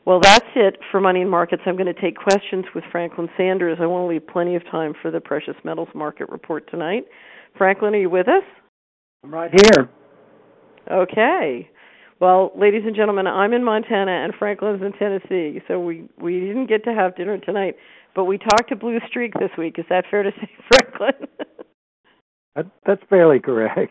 Well, that's it for Money and Markets. I'm going to take questions with Franklin Sanders. I want to leave plenty of time for the Precious Metals Market Report tonight. Franklin, are you with us? I'm right here. Okay. Well, ladies and gentlemen, I'm in Montana and Franklin's in Tennessee, so we didn't get to have dinner tonight, but we talked to Blue Streak this week. Is that fair to say, Franklin? That's fairly correct.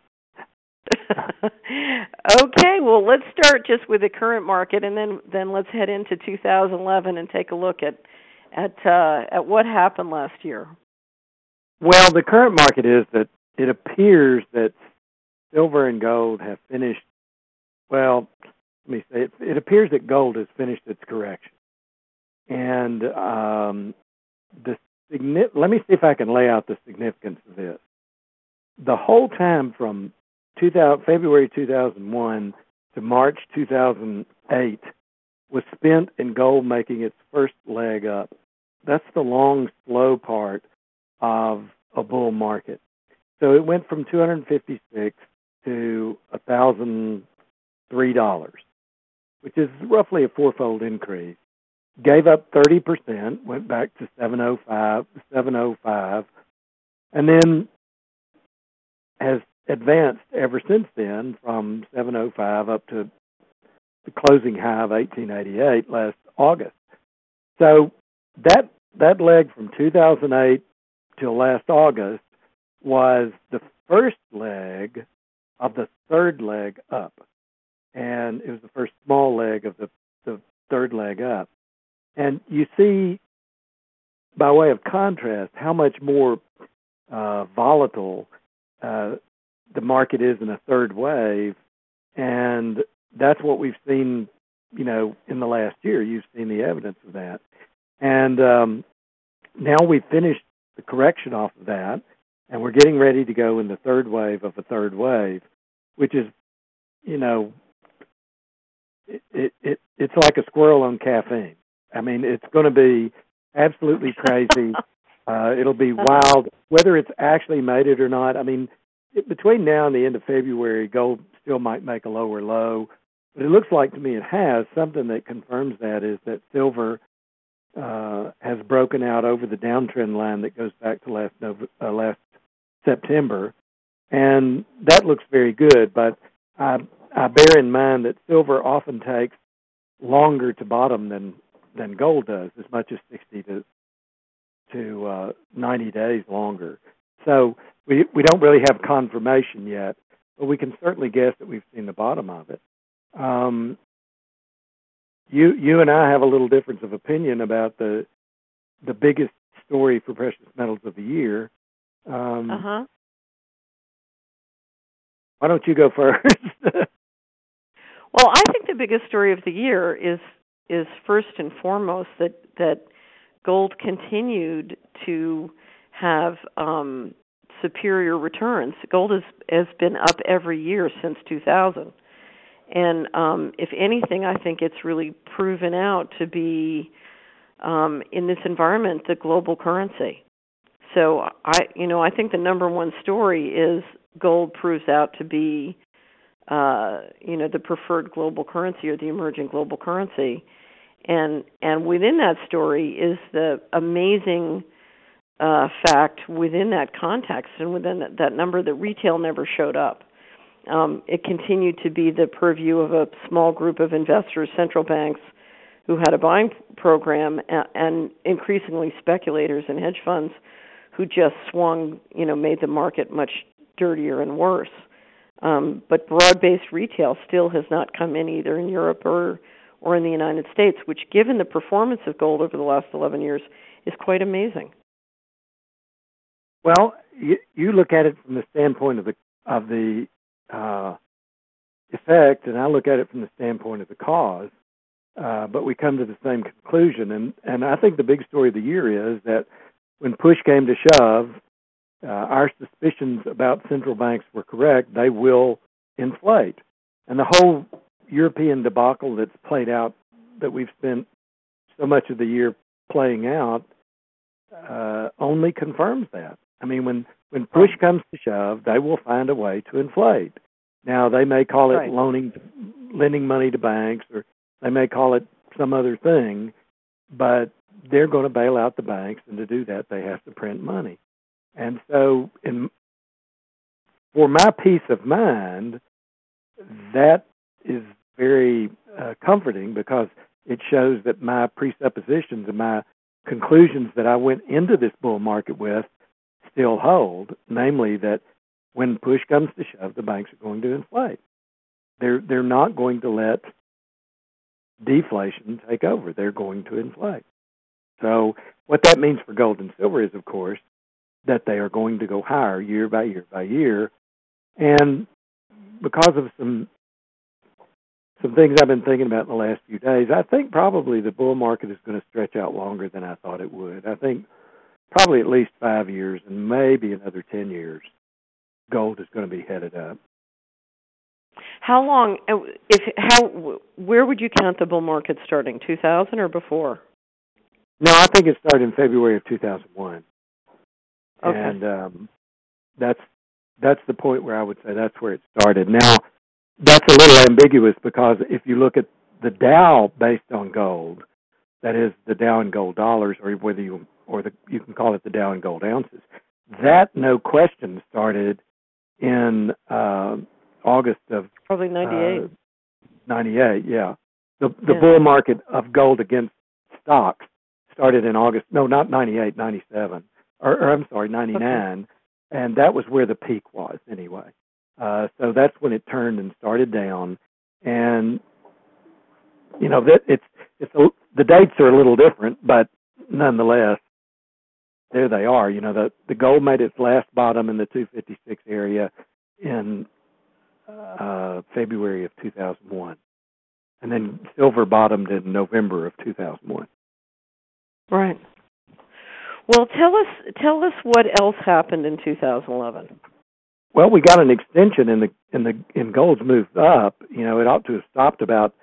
Okay, well, let's start just with the current market, and then let's head into 2011 and take a look at what happened last year. Well, the current market is that it appears that silver and gold have finished. Well, let me say it appears that gold has finished its correction, and let me see if I can lay out the significance of this. The whole time from February 2001 to March 2008 was spent in gold making its first leg up. That's the long, slow part of a bull market. So it went from $256 to $1,003, which is roughly a fourfold increase. Gave up 30%, went back to 705, and then has advanced ever since then from 705 up to the closing high of 1888 last August. So that leg from 2008 till last August was the first leg of the third leg up, and it was the first small leg of the third leg up. And you see, by way of contrast, how much more volatile the market is in a third wave, and that's what we've seen, in the last year. You've seen the evidence of that. And now we've finished the correction off of that, and we're getting ready to go in the third wave of a third wave, which is, it's like a squirrel on caffeine. I mean, it's going to be absolutely crazy. It'll be wild, whether it's actually made it or not. I mean, between now and the end of February, gold still might make a lower low, but it looks like to me it has. Something that confirms that is that silver has broken out over the downtrend line that goes back to last September, and that looks very good. But I bear in mind that silver often takes longer to bottom than gold does, as much as 60 to 90 days longer. So we don't really have confirmation yet, but we can certainly guess that we've seen the bottom of it. You and I have a little difference of opinion about the biggest story for precious metals of the year. Why don't you go first? Well, I think the biggest story of the year is first and foremost that gold continued to have superior returns. Gold has been up every year since 2000. And if anything, I think it's really proven out to be, in this environment, the global currency. So I think the number one story is gold proves out to be, the preferred global currency or the emerging global currency. And within that story is the amazing fact within that context and within that number that retail never showed up. It continued to be the purview of a small group of investors, central banks, who had a buying program, and increasingly speculators and hedge funds who just swung, made the market much dirtier and worse. But broad-based retail still has not come in either in Europe or in the United States, which, given the performance of gold over the last 11 years, is quite amazing. Well, you look at it from the standpoint of the effect, and I look at it from the standpoint of the cause, but we come to the same conclusion. And I think the big story of the year is that when push came to shove, our suspicions about central banks were correct. They will inflate. And the whole European debacle that's played out, that we've spent so much of the year playing out, only confirms that. I mean, when push comes to shove, they will find a way to inflate. Now, they may call it lending money to banks, or they may call it some other thing, but they're going to bail out the banks, and to do that, they have to print money. And so, for my peace of mind, that is very comforting, because it shows that my presuppositions and my conclusions that I went into this bull market with still hold, namely that when push comes to shove, the banks are going to inflate. They're not going to let deflation take over. They're going to inflate. So what that means for gold and silver is, of course, that they are going to go higher year by year by year. And because of some things I've been thinking about in the last few days, I think probably the bull market is going to stretch out longer than I thought it would. I think probably at least 5 years, and maybe another 10 years, gold is going to be headed up. How long? Where would you count the bull market starting? 2000 or before? No, I think it started in February of 2001. Okay. And that's the point where I would say that's where it started. Now, that's a little ambiguous, because if you look at the Dow based on gold, that is the Dow in gold dollars, or whether you can call it the Dow in gold ounces, that no question started in August of probably 98. 98, yeah. The bull market of gold against stocks started in August. No, not 98, 97. Or I'm sorry, 99. Okay. And that was where the peak was anyway. So that's when it turned and started down. And you know, the dates are a little different, but nonetheless, there they are. You know, the gold made its last bottom in the 256 area in February of 2001, and then silver bottomed in November of 2001. Right. Well, tell us what else happened in 2011. Well, we got an extension in gold's move up. You know, it ought to have stopped about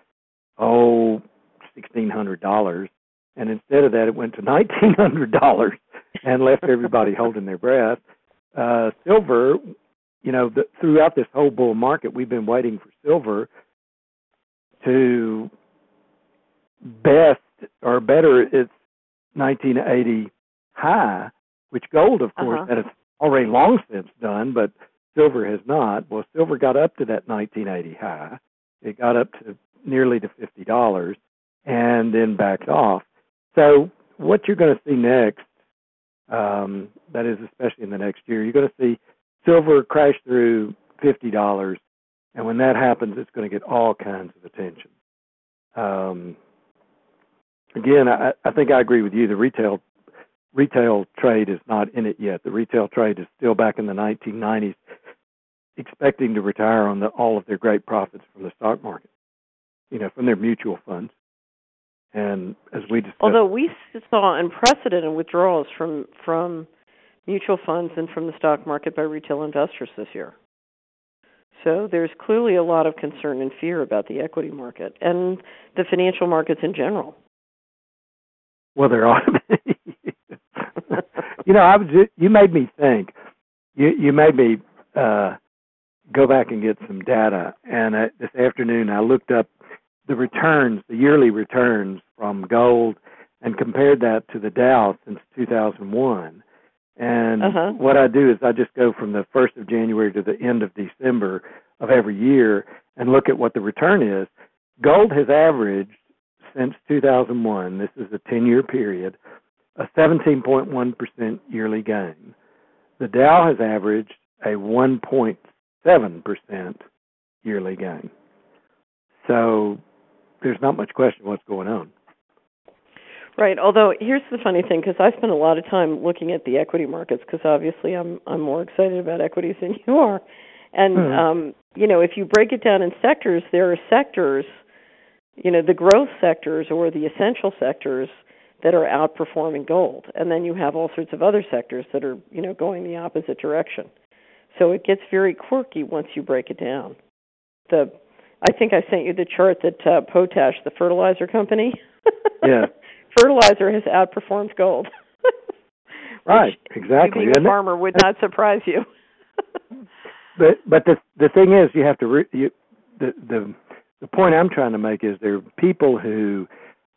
$1,600, and instead of that, it went to $1,900 and left everybody holding their breath. Silver, you know, throughout this whole bull market, we've been waiting for silver to best or better its 1980 high, which gold, of course, has already long since done, but silver has not. Well, silver got up to that 1980 high. It got up to nearly to $50 and then backed off. So what you're going to see next, that is especially in the next year, you're going to see silver crash through $50, and when that happens, it's going to get all kinds of attention. Again, I think I agree with you. The retail trade is not in it yet. The retail trade is still back in the 1990s, expecting to retire on all of their great profits from the stock market, you know, from their mutual funds. And as we discussed, although we saw unprecedented withdrawals from mutual funds and from the stock market by retail investors this year. So there's clearly a lot of concern and fear about the equity market and the financial markets in general. Well, there ought to be. You know, you made me think. You made me go back and get some data. And this afternoon, I looked up the returns, the yearly returns from gold, and compared that to the Dow since 2001. And what I do is I just go from the 1st of January to the end of December of every year and look at what the return is. Gold has averaged, since 2001, this is a 10-year period, a 17.1% yearly gain. The Dow has averaged a 1.7% yearly gain. So there's not much question what's going on. Right. Although here's the funny thing, because I spend a lot of time looking at the equity markets, because obviously I'm more excited about equities than you are. And you know, if you break it down in sectors, there are sectors, you know, the growth sectors or the essential sectors that are outperforming gold, and then you have all sorts of other sectors that are, you know, going the opposite direction. So it gets very quirky once you break it down. I think I sent you the chart that Potash, the fertilizer company, yeah, fertilizer has outperformed gold. Right, exactly. Being a farmer would not surprise you. But the thing is, you have to the point I'm trying to make is there are people who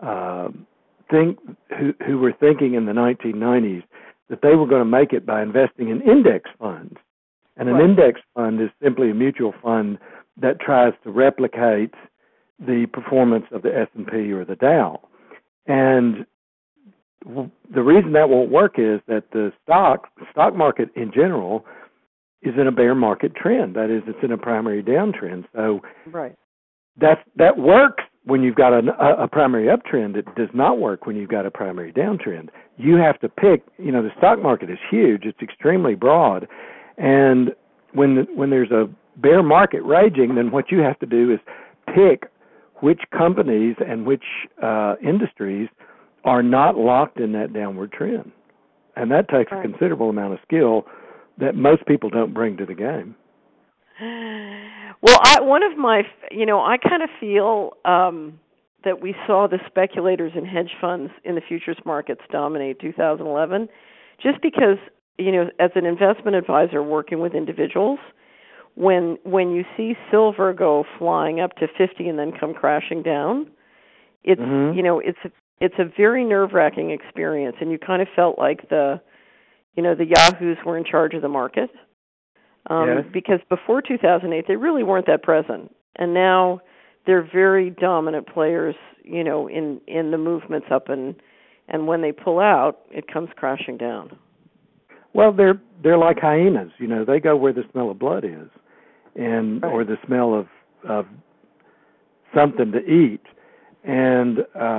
uh, who were thinking in the 1990s that they were going to make it by investing in index funds. And an index fund is simply a mutual fund that tries to replicate the performance of the S&P or the Dow. And the reason that won't work is that the stock market in general is in a bear market trend. That is, it's in a primary downtrend. So that works when you've got a primary uptrend. It does not work when you've got a primary downtrend. You have to pick, the stock market is huge. It's extremely broad. And when there's a bear market raging, then what you have to do is pick which companies and which industries are not locked in that downward trend. And that takes a considerable amount of skill that most people don't bring to the game. Well, I kind of feel that we saw the speculators and hedge funds in the futures markets dominate 2011 just because, as an investment advisor working with individuals, when you see silver go flying up to 50 and then come crashing down, it's it's a very nerve-wracking experience, and you kind of felt like the yahoos were in charge of the market. Because before 2008, they really weren't that present. And now they're very dominant players, in the movements up, and when they pull out, it comes crashing down. Well, they're like hyenas, they go where the smell of blood is, or the smell of something to eat. And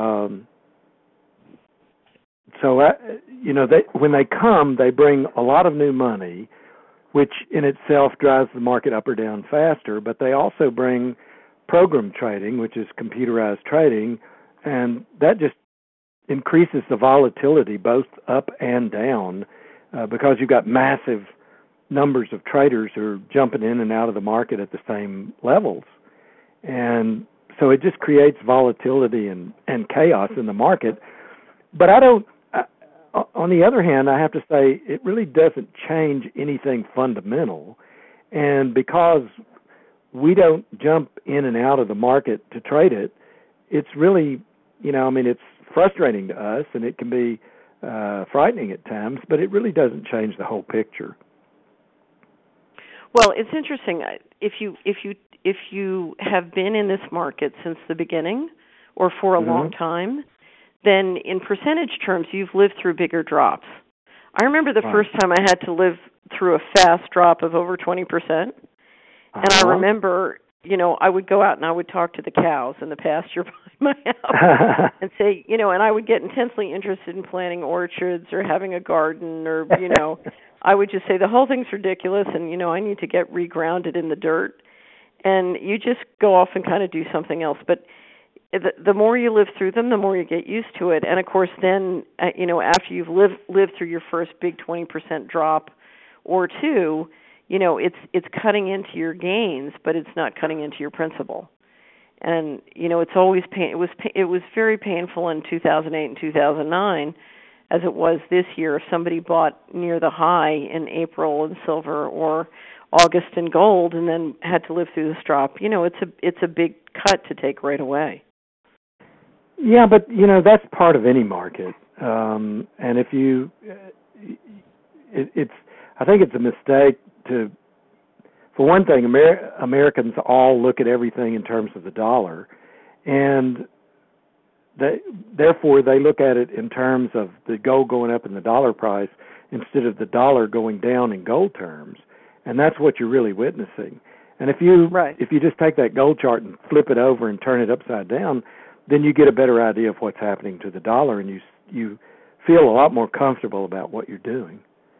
so, when they come, they bring a lot of new money, which in itself drives the market up or down faster, but they also bring program trading, which is computerized trading, and that just increases the volatility both up and down because you've got massive numbers of traders who are jumping in and out of the market at the same levels. And so it just creates volatility and chaos in the market. But on the other hand, I have to say it really doesn't change anything fundamental. And because we don't jump in and out of the market to trade it, it's really, it's frustrating to us, and it can be frightening at times, but it really doesn't change the whole picture. Well, it's interesting. If you have been in this market since the beginning or for a long time, then in percentage terms, you've lived through bigger drops. I remember the first time I had to live through a fast drop of over 20%. And I remember, I would go out and I would talk to the cows in the pasture by my house and say, and I would get intensely interested in planting orchards or having a garden or, I would just say the whole thing's ridiculous and, I need to get regrounded in the dirt. And you just go off and kind of do something else. But the more you live through them, the more you get used to it. And, of course, then, after you've lived through your first big 20% drop or two, it's cutting into your gains, but it's not cutting into your principal. And, it's always it was very painful in 2008 and 2009, as it was this year. If somebody bought near the high in April in silver or August in gold and then had to live through this drop, it's a big cut to take right away. Yeah, but, that's part of any market. And if you, I think it's a mistake for one thing, Americans all look at everything in terms of the dollar. And therefore, they look at it in terms of the gold going up in the dollar price instead of the dollar going down in gold terms. And that's what you're really witnessing. And if you just take that gold chart and flip it over and turn it upside down, then you get a better idea of what's happening to the dollar, and you feel a lot more comfortable about what you're doing.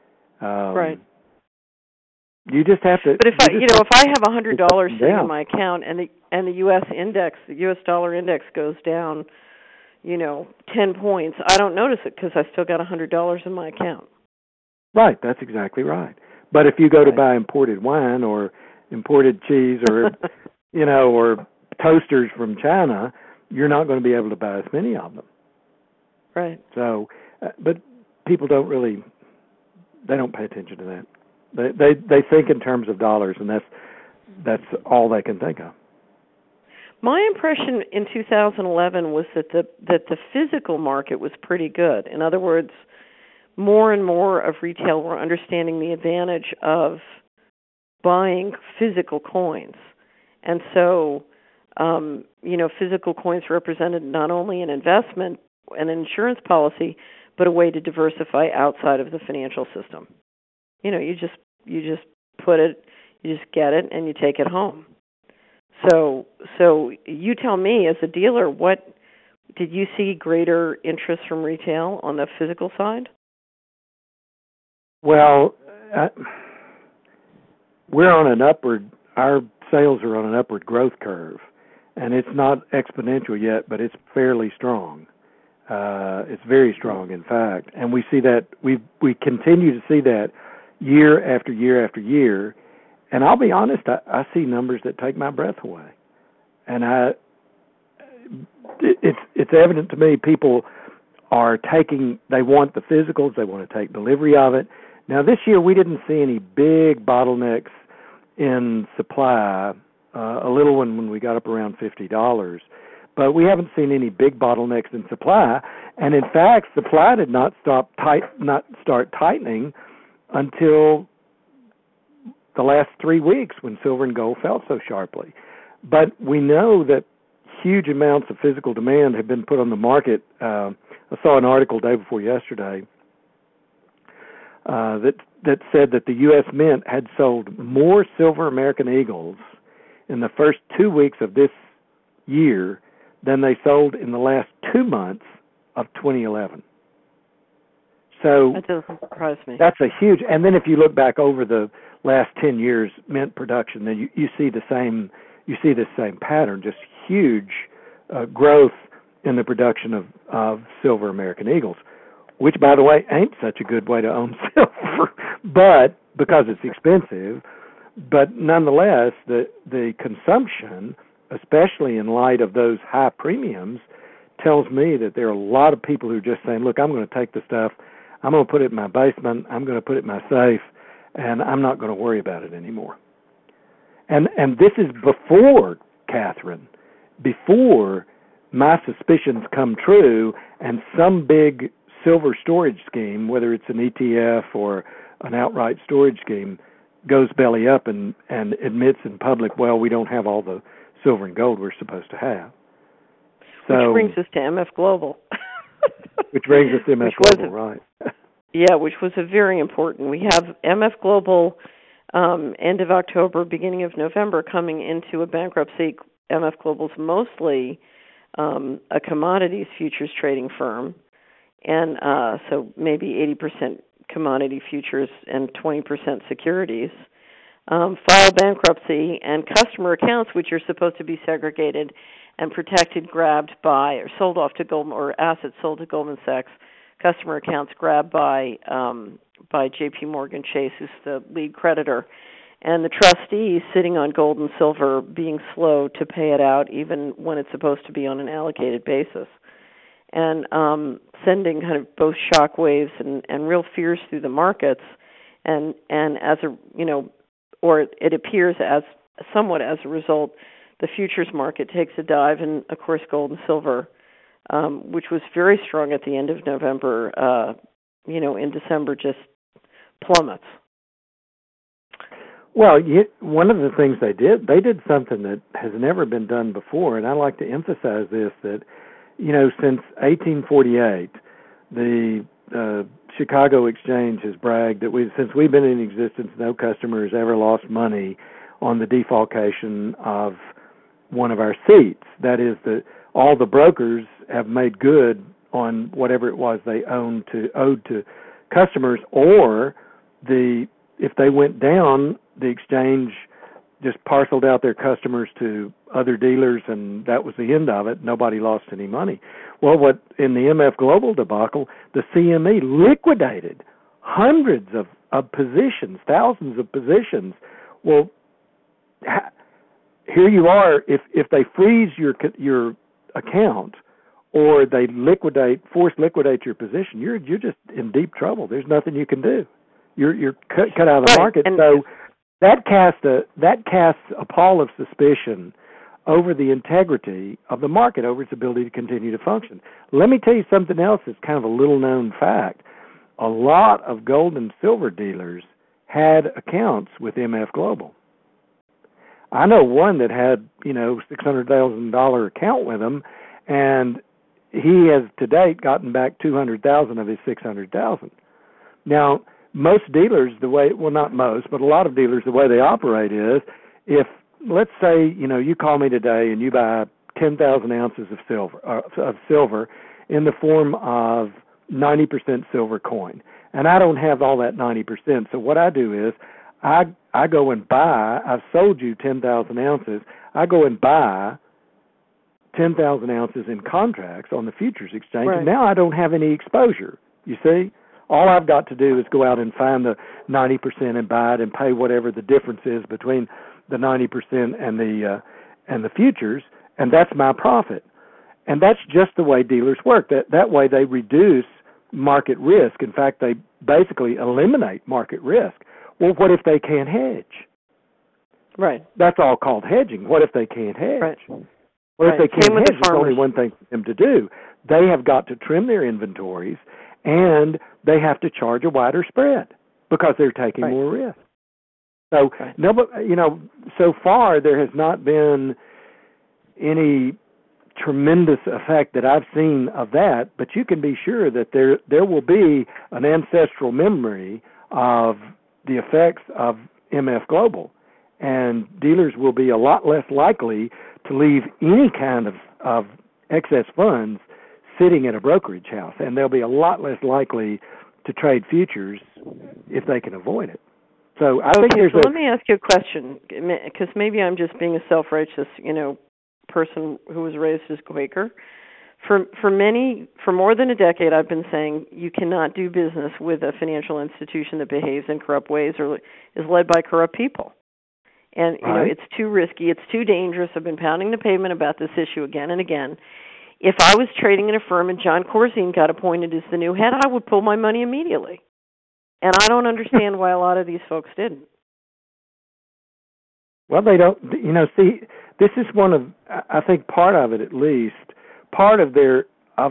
You just have to. But if I have $100 sitting in my account and the U.S. dollar index goes down, 10 points, I don't notice it because I still got $100 in my account. Right, that's exactly right. But if you go to buy imported wine or imported cheese or or toasters from China, you're not going to be able to buy as many of them. Right. So, but people don't pay attention to that. They think in terms of dollars, and that's all they can think of. My impression in 2011 was that the physical market was pretty good. In other words, more and more of retail were understanding the advantage of buying physical coins. And so, physical coins represented not only an investment, an insurance policy, but a way to diversify outside of the financial system. You just put it, you just get it, and you take it home. So you tell me, as a dealer, what did you see greater interest from retail on the physical side? Well, we're on an upward. Our sales are on an upward growth curve, and it's not exponential yet, but it's fairly strong. It's very strong, in fact, and we see that we continue to see that year after year after year. And I'll be honest, I see numbers that take my breath away, and it's evident to me people are taking. They want the physicals. They want to take delivery of it. Now, this year we didn't see any big bottlenecks in supply. A little one when we got up around $50, but we haven't seen any big bottlenecks in supply. And in fact, supply did not start tightening until the last 3 weeks when silver and gold fell so sharply. But we know that huge amounts of physical demand have been put on the market. I saw an article day before yesterday that said that the U.S. Mint had sold more silver American Eagles in the first 2 weeks of this year than they sold in the last 2 months of 2011. So that doesn't surprise me. That's a huge. And then if you look back over the last 10 years mint production, then you see the same. You see this same pattern, just huge growth in the production of silver American Eagles, which, by the way, ain't such a good way to own silver, but because it's expensive. But nonetheless, the consumption, especially in light of those high premiums, tells me that there are a lot of people who are just saying, look, I'm going to take the stuff, I'm going to put it in my basement, I'm going to put it in my safe, and I'm not going to worry about it anymore. And this is before, Catherine, before my suspicions come true and some big silver storage scheme, whether it's an ETF or an outright storage scheme, goes belly up and admits in public, well, we don't have all the silver and gold we're supposed to have. So, which brings us to MF Global. Which brings us to MF Global, right. Yeah, which was a very important. We have MF Global end of October, beginning of November, coming into a bankruptcy. MF Global's mostly a commodities futures trading firm, and so maybe 80% commodity futures and 20% securities, file bankruptcy, and customer accounts, which are supposed to be segregated and protected, grabbed by or sold off to Goldman, or assets sold to Goldman Sachs, customer accounts grabbed by J.P. Morgan Chase, who's the lead creditor, and the trustees sitting on gold and silver being slow to pay it out even when it's supposed to be on an allocated basis, and sending kind of both shock waves and real fears through the markets, and as a, or it appears as somewhat as a result, the futures market takes a dive, and of course gold and silver, which was very strong at the end of November, in December just plummets. Well, one of the things they did something that has never been done before, and I like to emphasize this, that, since 1848, the Chicago Exchange has bragged that since we've been in existence, no customer has ever lost money on the defalcation of one of our seats. That is, all the brokers have made good on whatever it was they owed to customers, or if they went down, the exchange just parceled out their customers to other dealers, and that was the end of it. Nobody lost any money. Well, in the MF Global debacle, the CME liquidated hundreds of positions, thousands of positions. Well, here you are. If they freeze your account, or they force liquidate your position, you're just in deep trouble. There's nothing you can do. You're cut out of the market. And so that casts a pall of suspicion over the integrity of the market, over its ability to continue to function. Let me tell you something else that's kind of a little-known fact. A lot of gold and silver dealers had accounts with MF Global. I know one that had, $600,000 account with them, and he has to date gotten back $200,000 of his $600,000. Now, most dealers, not most, but a lot of dealers, the way they operate is, if, let's say, you call me today and you buy 10,000 ounces of silver in the form of 90% silver coin, and I don't have all that 90%. So what I do is, I go and buy. I've sold you 10,000 ounces. I go and buy 10,000 ounces in contracts on the futures exchange, right. And now I don't have any exposure. You see, all I've got to do is go out and find the 90% and buy it and pay whatever the difference is between the 90% and the futures, and that's my profit. And that's just the way dealers work. That way they reduce market risk. In fact, they basically eliminate market risk. Well, what if they can't hedge? Right. That's all called hedging. What if they can't hedge? Right. Well, if they can't hedge, the there's only one thing for them to do. They have got to trim their inventories, and they have to charge a wider spread because they're taking more risk. So, so far there has not been any tremendous effect that I've seen of that, but you can be sure that there will be an ancestral memory of the effects of MF Global, and dealers will be a lot less likely to leave any kind of excess funds sitting at a brokerage house, and they'll be a lot less likely to trade futures if they can avoid it. So I think there's let me ask you a question, because maybe I'm just being a self-righteous, person who was raised as Quaker. For more than a decade, I've been saying you cannot do business with a financial institution that behaves in corrupt ways or is led by corrupt people. And, it's too risky. It's too dangerous. I've been pounding the pavement about this issue again and again. If I was trading in a firm and John Corzine got appointed as the new head, I would pull my money immediately. And I don't understand why a lot of these folks didn't. Well, they don't, see, this is one of, I think part of it at least, part of their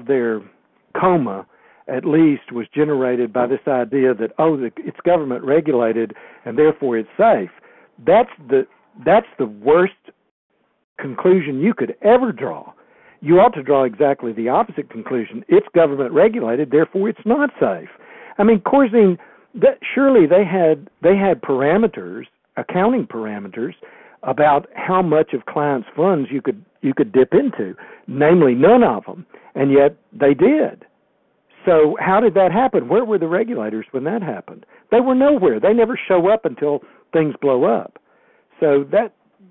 coma at least was generated by this idea that, it's government regulated and therefore it's safe. That's the worst conclusion you could ever draw. You ought to draw exactly the opposite conclusion. It's government regulated, therefore it's not safe. I mean, Corzine, surely they had parameters, accounting parameters, about how much of clients' funds you could dip into, namely none of them, and yet they did. So how did that happen? Where were the regulators when that happened? They were nowhere. They never show up until things blow up. So that,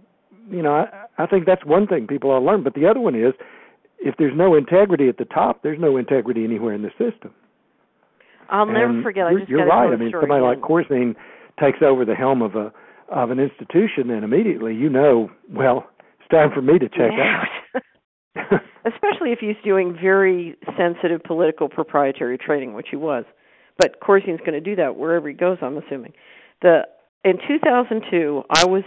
I think that's one thing people ought to learn. But the other one is, if there's no integrity at the top, there's no integrity anywhere in the system. I'll never forget. You're right. I mean, somebody like Corzine takes over the helm of an institution, and immediately it's time for me to check out. Especially if he's doing very sensitive political proprietary trading, which he was. But Corzine's going to do that wherever he goes, I'm assuming. In 2002, I was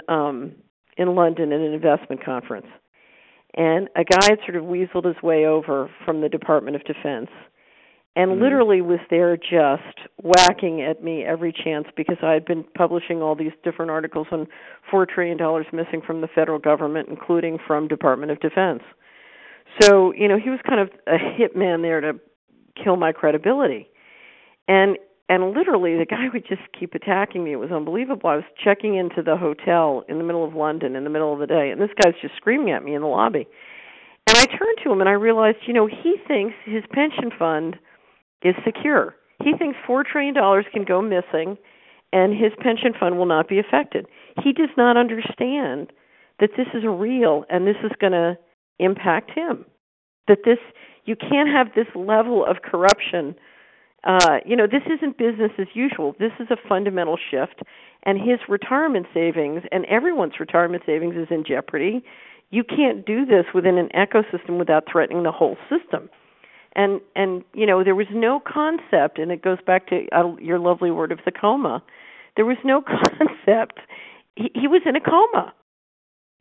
in London at an investment conference, and a guy had sort of weaseled his way over from the Department of Defense and literally was there just whacking at me every chance because I had been publishing all these different articles on $4 trillion missing from the federal government, including from Department of Defense. So, he was kind of a hitman there to kill my credibility. And literally, the guy would just keep attacking me. It was unbelievable. I was checking into the hotel in the middle of London in the middle of the day, and this guy's just screaming at me in the lobby. And I turned to him, and I realized, he thinks his pension fund is secure. He thinks $4 trillion can go missing, and his pension fund will not be affected. He does not understand that this is real, and this is going to impact him. That you can't have this level of corruption. This isn't business as usual. This is a fundamental shift, and his retirement savings and everyone's retirement savings is in jeopardy. You can't do this within an ecosystem without threatening the whole system. And there was no concept, and it goes back to your lovely word of the coma. There was no concept. He was in a coma.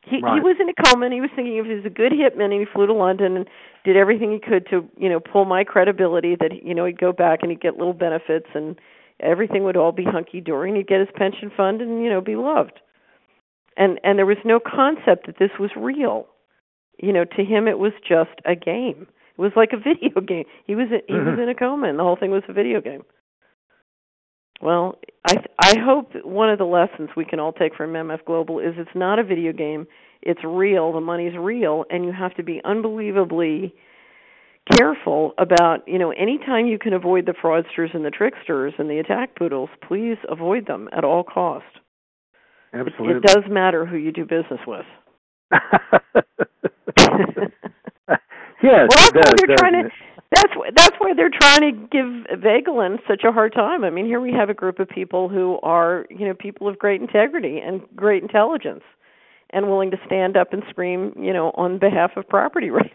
He was in a coma, and he was thinking if he was a good hitman, and he flew to London and did everything he could to, pull my credibility, that, he'd go back and he'd get little benefits and everything would all be hunky-dory, and he'd get his pension fund and, be loved. And there was no concept that this was real. To him it was just a game. It was like a video game. He was in a coma, and the whole thing was a video game. Well, I hope one of the lessons we can all take from MF Global is it's not a video game. It's real. The money's real, and you have to be unbelievably careful about, anytime you can avoid the fraudsters and the tricksters and the attack poodles, please avoid them at all costs. Absolutely. It does matter who you do business with. Yes, well, that's why they're trying to give Voegtlin such a hard time. I mean, here we have a group of people who are, people of great integrity and great intelligence and willing to stand up and scream, on behalf of property rights.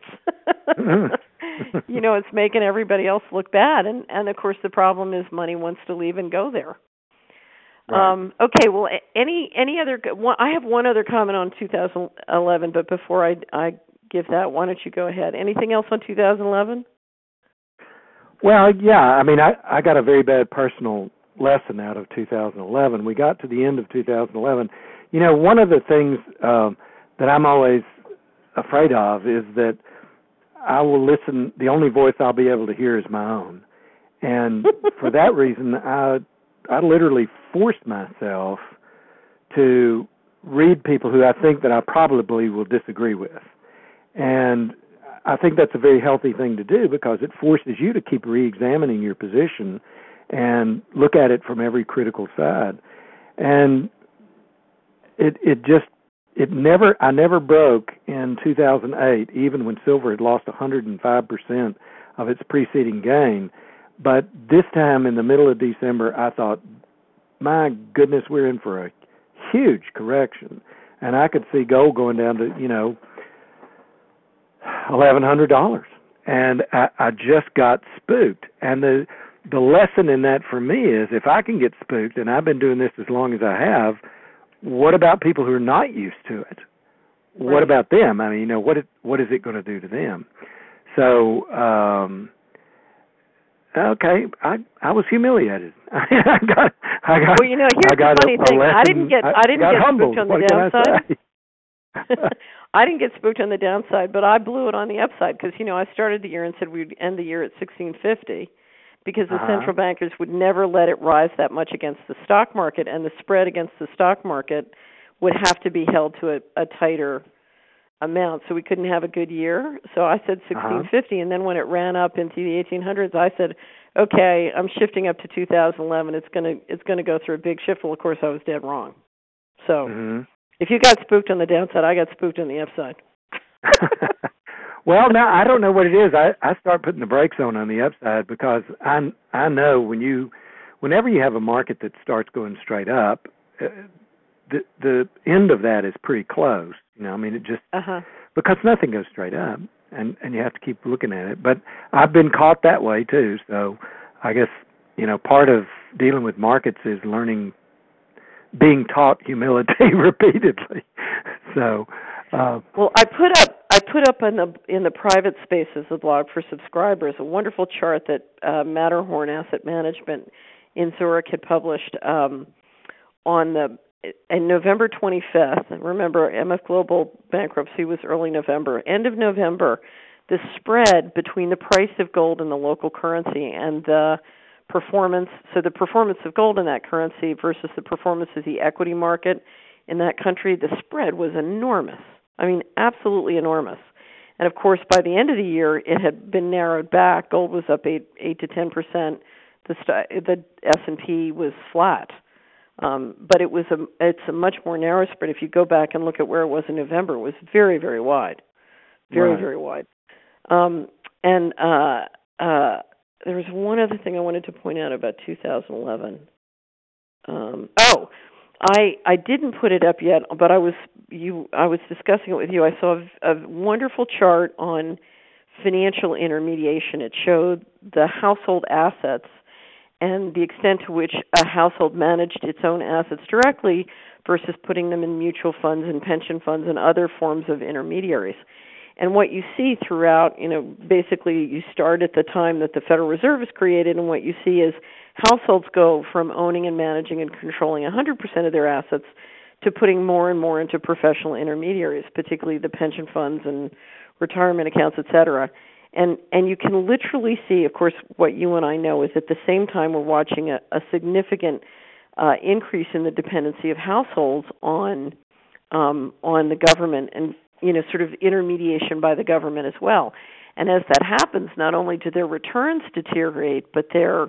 It's making everybody else look bad. And of course, the problem is money wants to leave and go there. Right. Okay, well, any other – I have one other comment on 2011, but before I give that, why don't you go ahead? Anything else on 2011? Well, yeah. I mean, I got a very bad personal lesson out of 2011. We got to the end of 2011. One of the things that I'm always afraid of is that I will listen. The only voice I'll be able to hear is my own. And for that reason, I literally forced myself to read people who I think that I probably will disagree with. And I think that's a very healthy thing to do because it forces you to keep re-examining your position and look at it from every critical side. And I never broke in 2008, even when silver had lost 105% of its preceding gain. But this time in the middle of December, I thought, my goodness, we're in for a huge correction. And I could see gold going down to, $1,100. And I just got spooked. And the lesson in that for me is if I can get spooked, and I've been doing this as long as I have, what about people who are not used to it? Right. What about them? I mean, what is it going to do to them? So, okay, I was humiliated. I got. Well, here's the funny thing. I didn't get spooked on the downside. I didn't get spooked on the downside, but I blew it on the upside because I started the year and said we'd end the year at 1650 because the central bankers would never let it rise that much against the stock market, and the spread against the stock market would have to be held to a tighter amount, so we couldn't have a good year. So I said 1650, and then when it ran up into the 1800s, I said, okay, I'm shifting up to 2011. It's going to go through a big shift. Well, of course, I was dead wrong. So if you got spooked on the downside, I got spooked on the upside. Well, now I don't know what it is. I start putting the brakes on the upside because I know whenever you have a market that starts going straight up, the end of that is pretty close. I mean, it just because nothing goes straight up, and you have to keep looking at it. But I've been caught that way too. So I guess part of dealing with markets is being taught humility repeatedly. So, well, I put up in the private spaces of the blog for subscribers a wonderful chart that Matterhorn Asset Management in Zurich had published in November 25th. Remember, MF Global bankruptcy was early November. End of November, the spread between the price of gold and the local currency and the performance of gold in that currency versus the performance of the equity market in that country, the spread was enormous. I mean, absolutely enormous. And of course, by the end of the year, it had been narrowed back. Gold was up 8 to 10%. The S&P was flat. But it's a much more narrow spread. If you go back and look at where it was in November, it was very, very wide. Very wide. And there was one other thing I wanted to point out about 2011. I didn't put it up yet, but I was discussing it with you. I saw a wonderful chart on financial intermediation. It showed the household assets and the extent to which a household managed its own assets directly versus putting them in mutual funds and pension funds and other forms of intermediaries. And what you see throughout, basically you start at the time that the Federal Reserve was created, and what you see is households go from owning and managing and controlling 100% of their assets to putting more and more into professional intermediaries, particularly the pension funds and retirement accounts, et cetera. And you can literally see, of course, what you and I know is at the same time we're watching a significant increase in the dependency of households on the government and sort of intermediation by the government as well. And as that happens, not only do their returns deteriorate, but their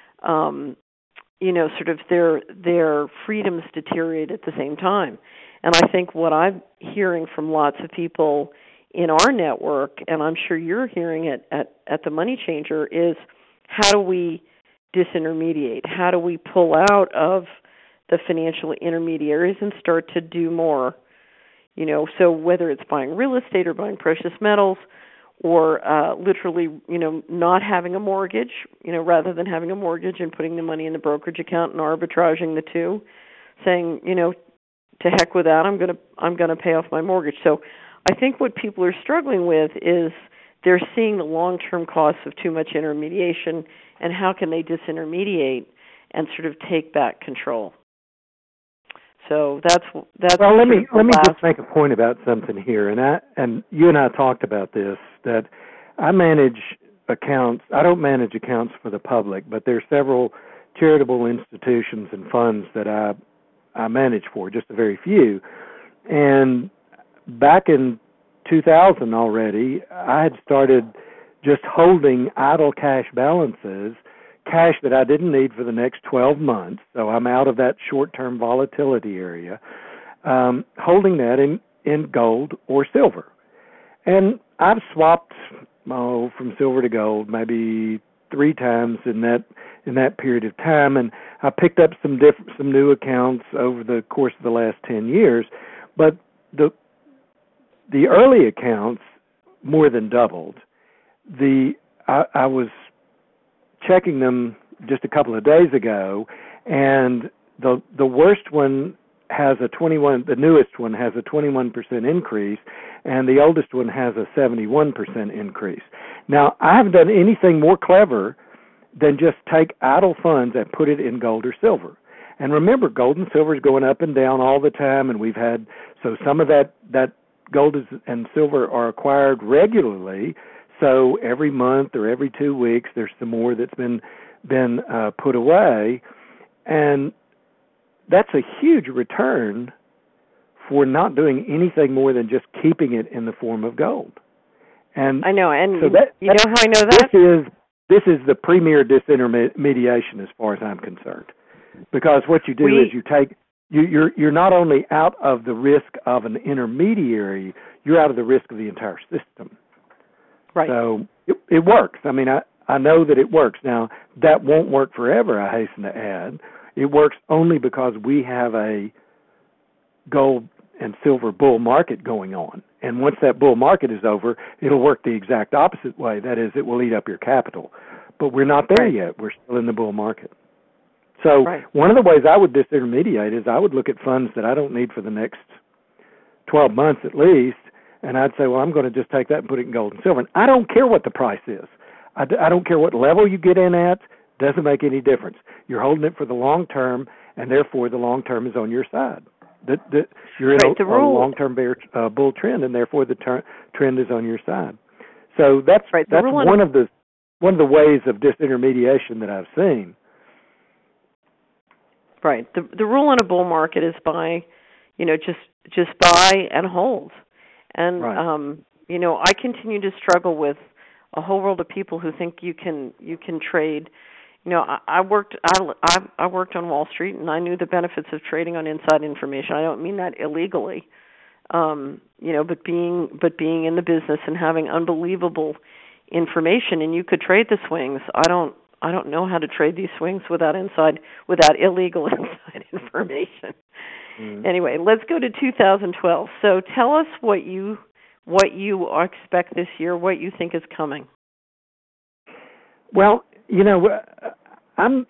sort of their freedoms deteriorate at the same time. And I think what I'm hearing from lots of people in our network, and I'm sure you're hearing it at the Money Changer, is how do we disintermediate? How do we pull out of the financial intermediaries and start to do more? So whether it's buying real estate or buying precious metals or literally, not having a mortgage, rather than having a mortgage and putting the money in the brokerage account and arbitraging the two, saying, to heck with that, I'm going to pay off my mortgage. So I think what people are struggling with is they're seeing the long-term costs of too much intermediation and how can they disintermediate and sort of take back control. So that's. Well, let me just make a point about something here, and you and I talked about this, that I manage accounts. I don't manage accounts for the public, but there are several charitable institutions and funds that I manage for, just a very few. And back in 2000 already, I had started just holding idle cash balances, cash that I didn't need for the next 12 months, so I'm out of that short-term volatility area, holding that in gold or silver. And I've swapped from silver to gold maybe 3 times in that period of time, and I picked up some new accounts over the course of the last 10 years, but the early accounts more than doubled. I was checking them just a couple of days ago, and the worst one has the newest one has a 21% increase, and the oldest one has a 71% increase. Now, I haven't done anything more clever than just take idle funds and put it in gold or silver. And remember, gold and silver is going up and down all the time, and so some of that gold and silver are acquired regularly. So every month or every 2 weeks, there's some more that's been put away, and that's a huge return for not doing anything more than just keeping it in the form of gold. And I know, and so you know how I know that? This is the premier disintermediation as far as I'm concerned, because what you do is you're not only out of the risk of an intermediary, you're out of the risk of the entire system. Right. So it works. I mean, I know that it works. Now, that won't work forever, I hasten to add. It works only because we have a gold and silver bull market going on. And once that bull market is over, it'll work the exact opposite way. That is, it will eat up your capital. But we're not there yet. We're still in the bull market. So one of the ways I would disintermediate is I would look at funds that I don't need for the next 12 months at least, and I'd say, well, I'm going to just take that and put it in gold and silver. And I don't care what the price is. I don't care what level you get in at. Doesn't make any difference. You're holding it for the long term, and therefore the long term is on your side. You're in a long-term bear bull trend, and therefore the trend is on your side. So that's one of the ways of disintermediation that I've seen. Right. The rule in a bull market is buy, just buy and hold. And I continue to struggle with a whole world of people who think you can trade. I worked on Wall Street, and I knew the benefits of trading on inside information. I don't mean that illegally, but being in the business and having unbelievable information, and you could trade the swings. I don't know how to trade these swings without illegal inside information. Anyway, let's go to 2012. So tell us what you expect this year, what you think is coming. Well, I'm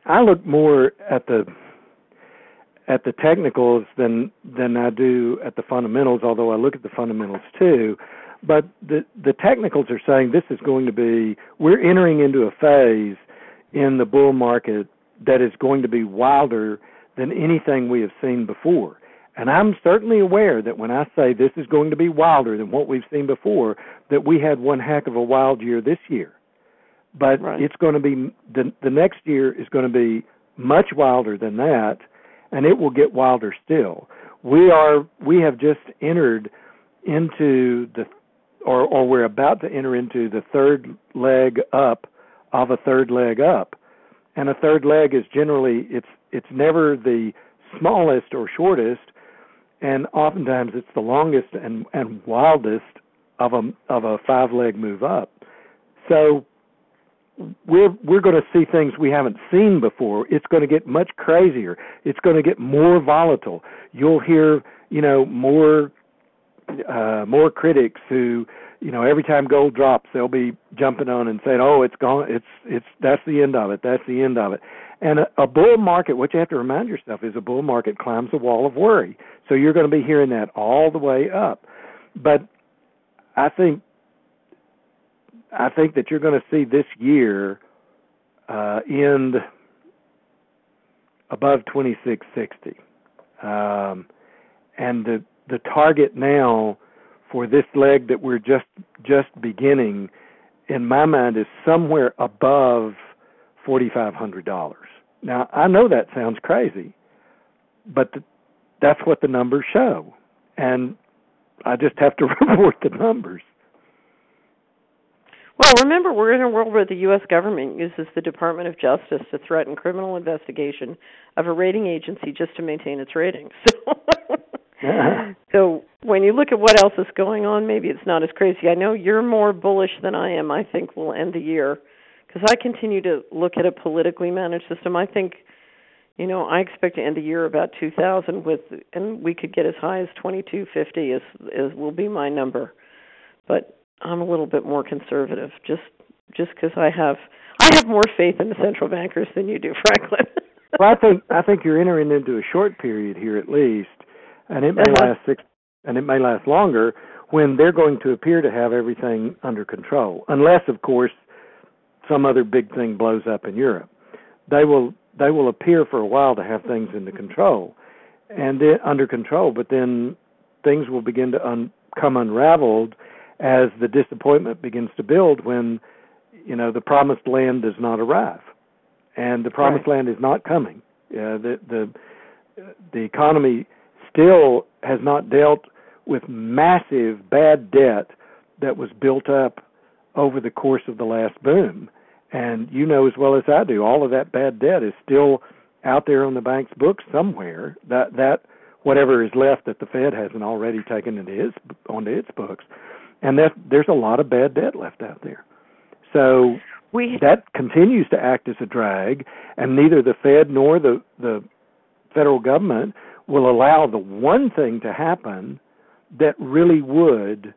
I look more at the technicals than I do at the fundamentals, although I look at the fundamentals too. But the technicals are saying this is going to be, we're entering into a phase in the bull market that is going to be wilder than anything we have seen before. And I'm certainly aware that when I say this is going to be wilder than what we've seen before, that we had one heck of a wild year this year. But Right. it's going to be, the next year is going to be much wilder than that, and it will get wilder still. We have just entered into or we're about to enter into the third leg up of a third leg up. And a third leg is generally, it's never the smallest or shortest, and oftentimes it's the longest and wildest of a five-leg move up. So we're going to see things we haven't seen before. It's going to get much crazier. It's going to get more volatile. You'll hear, more critics who, every time gold drops, they'll be jumping on and saying, "Oh, it's gone. It's that's the end of it. That's the end of it." And a bull market, what you have to remind yourself is a bull market climbs a wall of worry. So you're going to be hearing that all the way up. But I think that you're going to see this year end above 2660, and the target now for this leg that we're just beginning, in my mind, is somewhere above $4,500. Now, I know that sounds crazy, but that's what the numbers show, and I just have to report the numbers. Well, remember, we're in a world where the U.S. government uses the Department of Justice to threaten criminal investigation of a rating agency just to maintain its ratings. So when you look at what else is going on, maybe it's not as crazy. I know you're more bullish than I am. I think we'll end the year, because I continue to look at a politically managed system. I think, I expect to end the year about 2,000 and we could get as high as 2,250 is will be my number. But I'm a little bit more conservative, just because I have more faith in the central bankers than you do, Franklin. Well, I think you're entering into a short period here at least, and it may last longer, when they're going to appear to have everything under control, unless, of course, some other big thing blows up in Europe. They will appear for a while to have things under control, but then things will begin to come unraveled as the disappointment begins to build when, the promised land does not arrive. And the promised land is not coming. The economy still has not dealt with massive bad debt that was built up over the course of the last boom. And you know as well as I do, all of that bad debt is still out there on the bank's books somewhere. That whatever is left that the Fed hasn't already taken onto its books. And there's a lot of bad debt left out there. So that continues to act as a drag, and neither the Fed nor the federal government will allow the one thing to happen that really would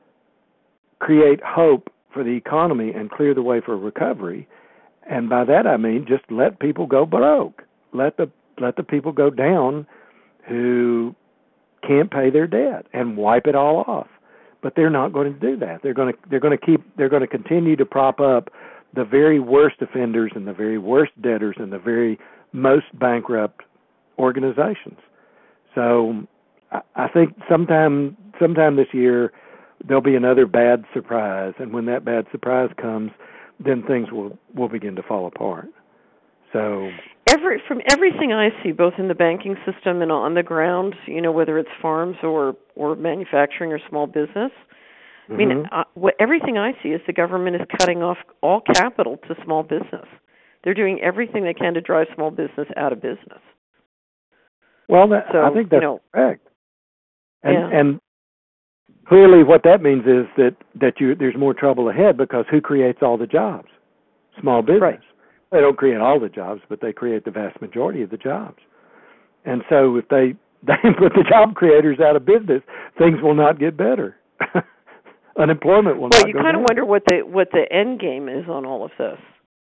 create hope for the economy and clear the way for recovery. And by that I mean just let people go broke. Let the people go down who can't pay their debt and wipe it all off. But they're not going to do that. They're going to continue to prop up the very worst offenders and the very worst debtors and the very most bankrupt organizations. So I think sometime this year there'll be another bad surprise, and when that bad surprise comes, then things will begin to fall apart. So from everything I see, both in the banking system and on the ground, whether it's farms or manufacturing or small business, I mean, everything I see is the government is cutting off all capital to small business. They're doing everything they can to drive small business out of business. Well, I think that's correct. And clearly what that means is that there's more trouble ahead, because who creates all the jobs? Small business. Right. They don't create all the jobs, but they create the vast majority of the jobs. And so if they put the job creators out of business, things will not get better. Unemployment will not go down. Well, you kind of wonder what the end game is on all of this.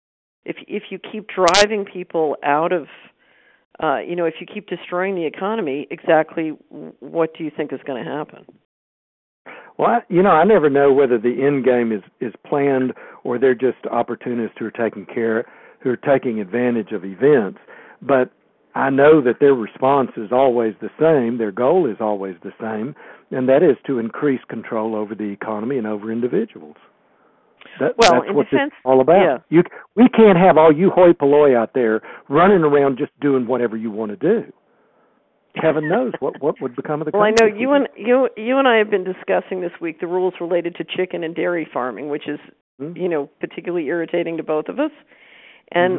If you keep driving people out of, if you keep destroying the economy, exactly what do you think is going to happen? Well, I never know whether the end game is planned or they're just opportunists who are taking advantage of events. But I know that their response is always the same, their goal is always the same, and that is to increase control over the economy and over individuals. That's what this is all about. Yeah. We can't have all you hoi polloi out there running around just doing whatever you want to do. Heaven knows what would become of the country. Well, I know you and I have been discussing this week the rules related to chicken and dairy farming, which is particularly irritating to both of us. And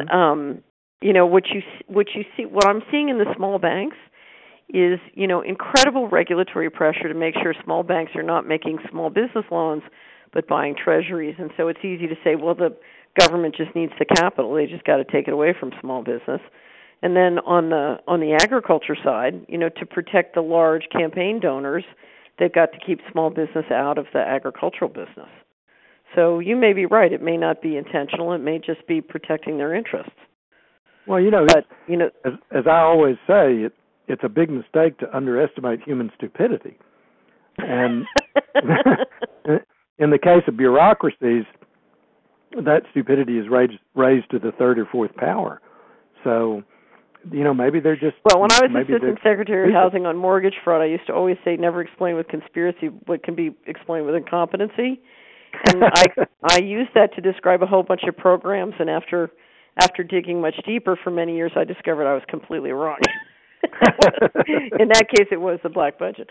what I'm seeing in the small banks is incredible regulatory pressure to make sure small banks are not making small business loans but buying treasuries. And so it's easy to say, well, the government just needs the capital; they just got to take it away from small business. And then on the agriculture side, to protect the large campaign donors, they've got to keep small business out of the agricultural business. So you may be right; it may not be intentional; it may just be protecting their interests. Well, as I always say, it's a big mistake to underestimate human stupidity. And in the case of bureaucracies, that stupidity is raised to the third or fourth power. So, maybe they're just... Well, when I was Assistant Secretary of Housing on mortgage fraud, I used to always say, never explain with conspiracy what can be explained with incompetency. And I used that to describe a whole bunch of programs, and after digging much deeper for many years, I discovered I was completely wrong. In that case, it was the black budget.